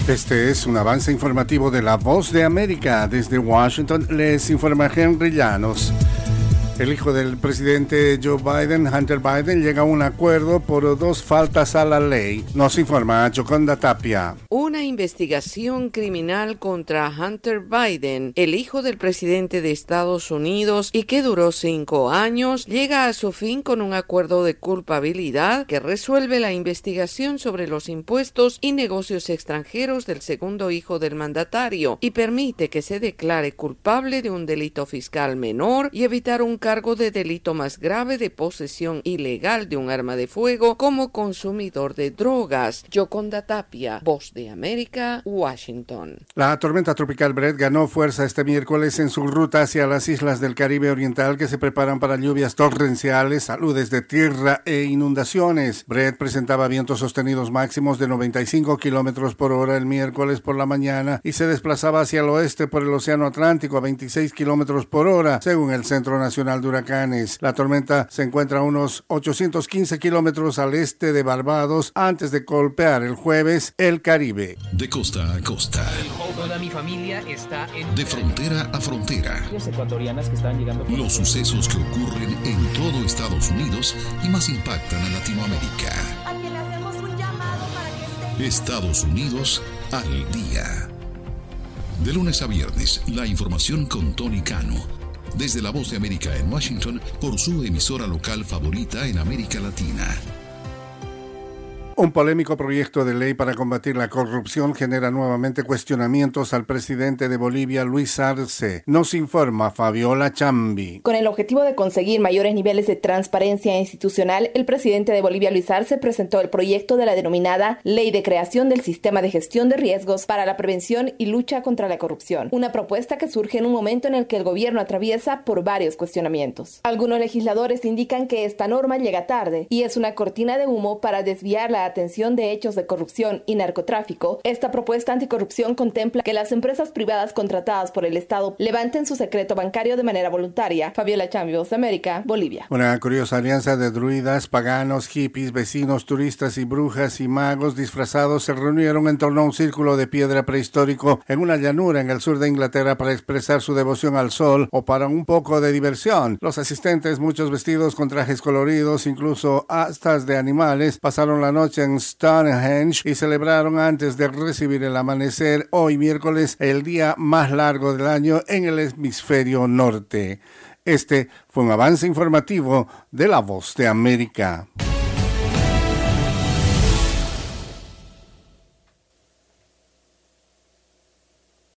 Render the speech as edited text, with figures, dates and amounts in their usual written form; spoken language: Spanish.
Este es un avance informativo de La Voz de América. Desde Washington les informa Henry Llanos. El hijo del presidente Joe Biden, Hunter Biden, llega a un acuerdo por 2 faltas a la ley. Nos informa Yoconda Tapia. Una investigación criminal contra Hunter Biden, el hijo del presidente de Estados Unidos y que duró 5 años, llega a su fin con un acuerdo de culpabilidad que resuelve la investigación sobre los impuestos y negocios extranjeros del segundo hijo del mandatario y permite que se declare culpable de un delito fiscal menor y evitar un cargo de delito más grave de posesión ilegal de un arma de fuego como consumidor de drogas. Yoconda Tapia, Voz de América, Washington. La tormenta tropical Brett ganó fuerza este miércoles en su ruta hacia las islas del Caribe Oriental que se preparan para lluvias torrenciales, saludes de tierra e inundaciones. Brett presentaba vientos sostenidos máximos de 95 kilómetros por hora el miércoles por la mañana y se desplazaba hacia el oeste por el Océano Atlántico a 26 kilómetros por hora, según el Centro Nacional de Huracanes. La tormenta se encuentra a unos 815 kilómetros al este de Barbados antes de golpear el jueves el Caribe. De costa a costa. Toda mi familia está en... De frontera a frontera. Ecuatorianas que están llegando... Los sucesos que ocurren en todo Estados Unidos y más impactan a Latinoamérica. A quien le hacemos un llamado para que esté... Estados Unidos al día. De lunes a viernes, la información con Tony Cano. Desde La Voz de América en Washington, por su emisora local favorita en América Latina. Un polémico proyecto de ley para combatir la corrupción genera nuevamente cuestionamientos al presidente de Bolivia, Luis Arce. Nos informa Fabiola Chambi. Con el objetivo de conseguir mayores niveles de transparencia institucional, el presidente de Bolivia, Luis Arce, presentó el proyecto de la denominada Ley de Creación del Sistema de Gestión de Riesgos para la Prevención y Lucha contra la Corrupción. Una propuesta que surge en un momento en el que el gobierno atraviesa por varios cuestionamientos. Algunos legisladores indican que esta norma llega tarde y es una cortina de humo para desviar la atención de hechos de corrupción y narcotráfico. Esta propuesta anticorrupción contempla que las empresas privadas contratadas por el Estado levanten su secreto bancario de manera voluntaria. Fabiola Chambi, Voz de América, Bolivia. Una curiosa alianza de druidas, paganos, hippies, vecinos, turistas y brujas y magos disfrazados se reunieron en torno a un círculo de piedra prehistórico en una llanura en el sur de Inglaterra para expresar su devoción al sol o para un poco de diversión. Los asistentes, muchos vestidos con trajes coloridos, incluso astas de animales, pasaron la noche en Stonehenge y celebraron antes de recibir el amanecer hoy miércoles, el día más largo del año en el hemisferio norte. Este fue un avance informativo de La Voz de América.